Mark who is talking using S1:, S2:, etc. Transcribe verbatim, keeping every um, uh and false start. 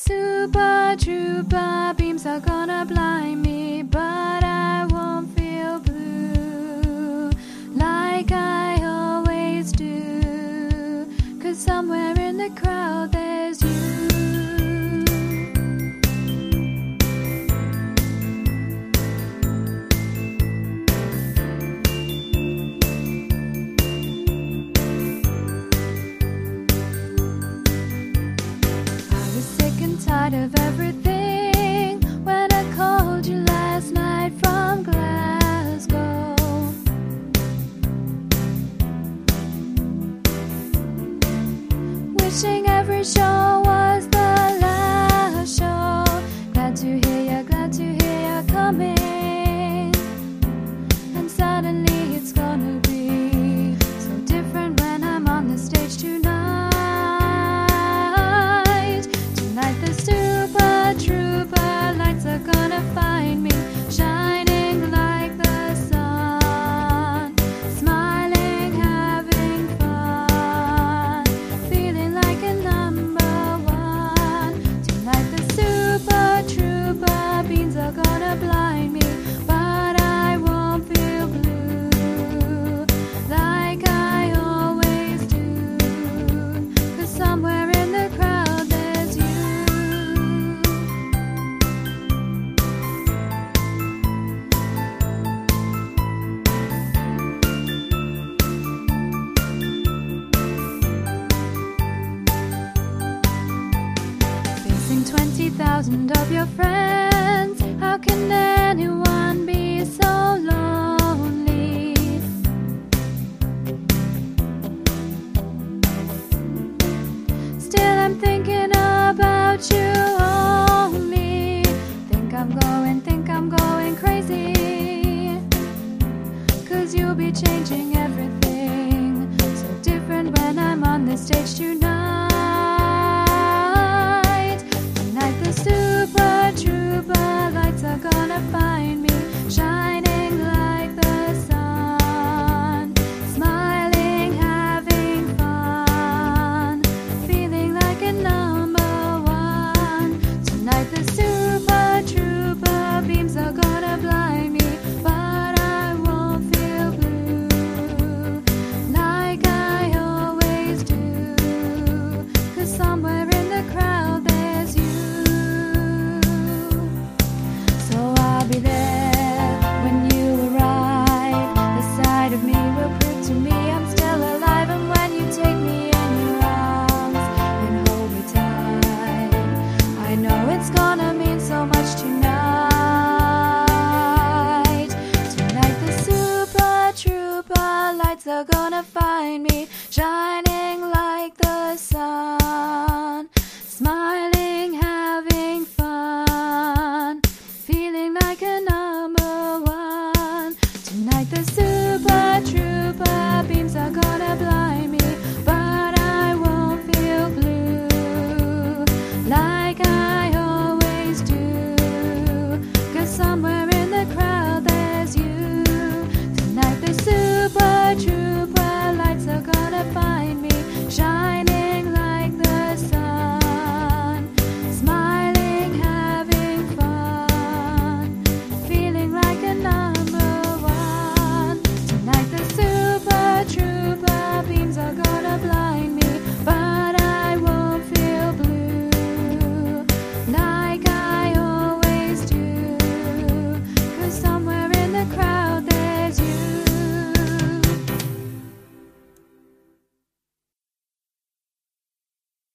S1: super trooper beams are gonna blind me, but I won't feel blue like I always do, 'cause somewhere in the crowd there's you. Tired of everything when I called you last night from Glasgow. Wishing every show was the last show. Glad to hear you, glad to hear you coming. And suddenly it's gonna be so different when I'm on the stage tonight. Trooper lights are gonna find me, shining like the sun, smiling, having fun, feeling like a number one. Tonight the super trooper beams are gonna blind me, but I won't feel blue like I always do, 'cause somewhere in the crowd there's you. twenty thousand of your friends, how can anyone be so lonely? Still I'm thinking about you only. Think I'm going, think I'm going crazy, 'cause you'll be changing everything, so different when I'm on the stage tonight. Super trooper lights are gonna find me, shining like the sun, smiling, having fun, feeling like a number one. Tonight the super trooper beams are gonna blind me, but I won't feel blue like I always do, 'cause somewhere in the crowd there's you. I'll be there when you arrive. The sight of me will prove to me I'm still alive. And when you take me in your arms and hold me tight, I know it's gonna mean so much tonight. Tonight the super trooper lights are gonna find me, shining